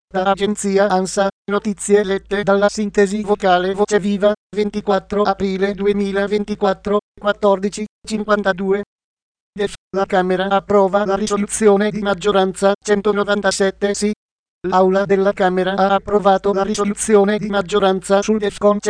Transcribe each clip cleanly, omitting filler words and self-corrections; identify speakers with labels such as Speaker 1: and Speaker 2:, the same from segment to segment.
Speaker 1: Da agenzia ANSA, notizie lette dalla sintesi vocale Voce Viva, 24 aprile 2024, 14:52. La Camera approva la risoluzione di maggioranza 197 sì. L'Aula della Camera ha approvato la risoluzione di maggioranza sul DEF con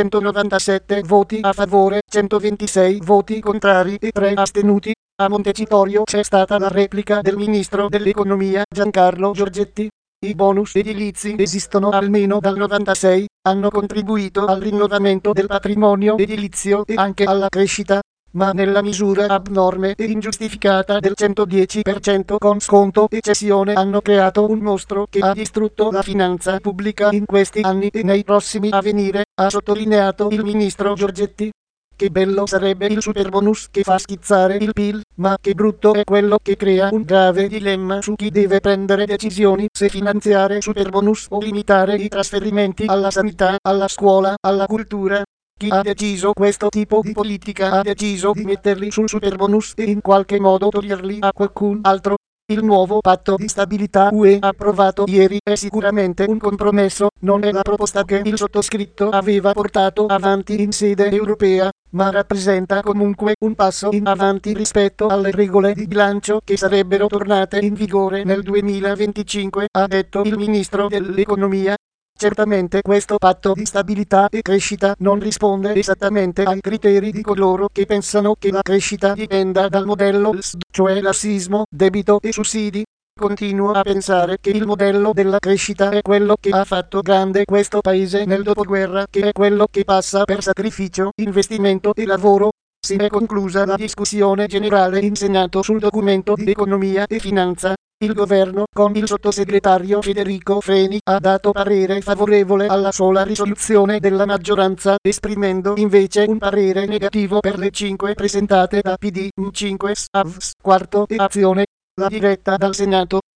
Speaker 1: 197 voti a favore, 126 voti contrari e 3 astenuti. A Montecitorio c'è stata la replica del ministro dell'Economia Giancarlo Giorgetti. I bonus edilizi esistono almeno dal 96, hanno contribuito al rinnovamento del patrimonio edilizio e anche alla crescita, ma nella misura abnorme e ingiustificata del 110% con sconto e cessione hanno creato un mostro che ha distrutto la finanza pubblica in questi anni e nei prossimi a venire, ha sottolineato il ministro Giorgetti. Che bello sarebbe il superbonus che fa schizzare il PIL, ma che brutto è quello che crea un grave dilemma su chi deve prendere decisioni se finanziare superbonus o limitare i trasferimenti alla sanità, alla scuola, alla cultura. Chi ha deciso questo tipo di politica ha deciso di metterli sul superbonus e in qualche modo toglierli a qualcun altro. Il nuovo patto di stabilità UE approvato ieri è sicuramente un compromesso, non è la proposta che il sottoscritto aveva portato avanti in sede europea, ma rappresenta comunque un passo in avanti rispetto alle regole di bilancio che sarebbero tornate in vigore nel 2025, ha detto il ministro dell'Economia. Certamente questo patto di stabilità e crescita non risponde esattamente ai criteri di coloro che pensano che la crescita dipenda dal modello LSD, cioè lassismo, debito e sussidi. Continuo a pensare che il modello della crescita è quello che ha fatto grande questo paese nel dopoguerra, che è quello che passa per sacrificio, investimento e lavoro. Si è conclusa la discussione generale in Senato sul documento di economia e finanza. Il governo, con il sottosegretario Federico Freni, ha dato parere favorevole alla sola risoluzione della maggioranza, esprimendo invece un parere negativo per le 5 presentate da PD, 5 AVS, Quarto e Azione. La diretta dal Senato